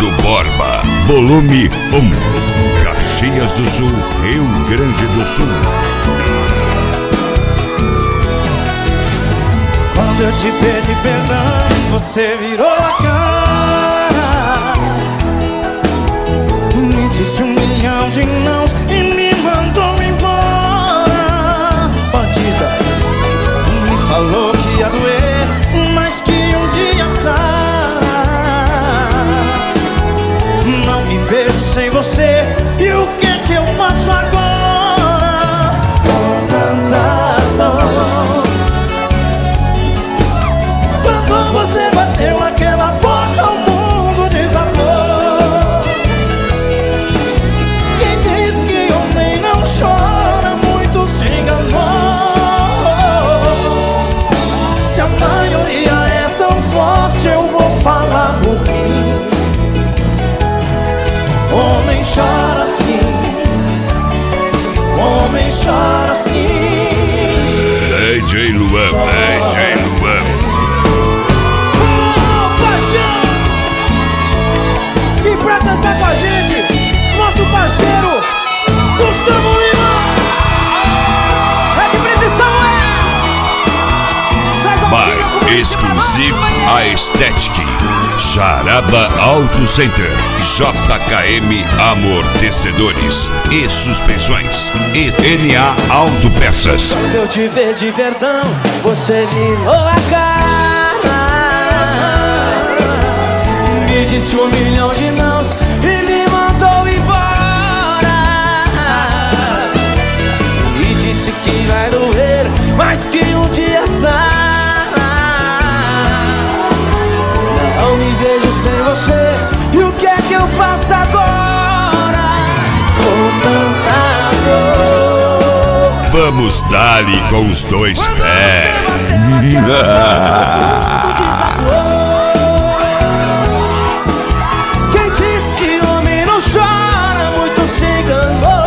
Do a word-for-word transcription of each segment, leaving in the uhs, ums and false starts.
Fernando Borba, volume um, Caxias do Sul, Rio Grande do Sul. Quando eu te pedi perdão, você virou a cara, me disse um milhão de nãos e me mandou embora. Bandida, me falou que ia doer, mas que um dia sara. Não me vejo sem você, e o que é que eu faço agora? Com tanta dor. Quando você bateu aquela porta, o mundo desabou. Quem diz que homem não chora, muito se enganou. Se a maioria é tão forte, eu vou falar por mim. Homem chora assim, homem chora assim. D J Luan, D J Luan. E pra cantar com a gente, nosso parceiro Gustavo Lima. É de Britição, é. By Exclusive Aesthetic, Charaba Auto Center, J K M Amortecedores e Suspensões e N A Autopeças. Quando eu te pedi perdão, você virou a cara, me disse um milhão de nãos e me mandou embora. E disse que vai doer, mas que um dia sara. Não me vejo sem você, e o que é que eu faço agora? Com tanta dor. Vamos dar-lhe com os dois pés. Quem diz que homem não chora, muito se enganou.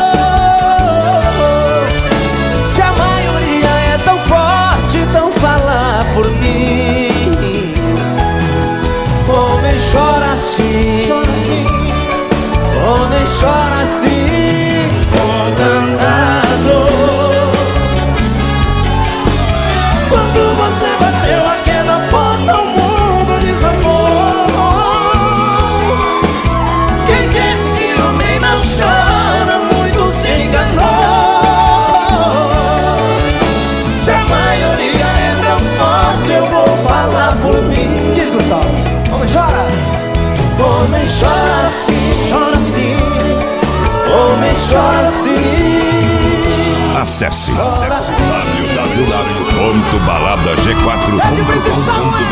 Se a maioria é tão forte, então fala por mim. Homem chora assim, chora assim. Homem chora assim, com tanta dor. Quando você bateu aquela porta, o mundo desabou. Quem disse que homem não chora, muito se enganou. Se a maioria é tão forte, eu vou falar por mim. Diz, Gustavo. Homem chora, homem chora assim, chora assim. Homem chora assim. Acesse, acesse w w w ponto balada g quatro ponto com ponto b r.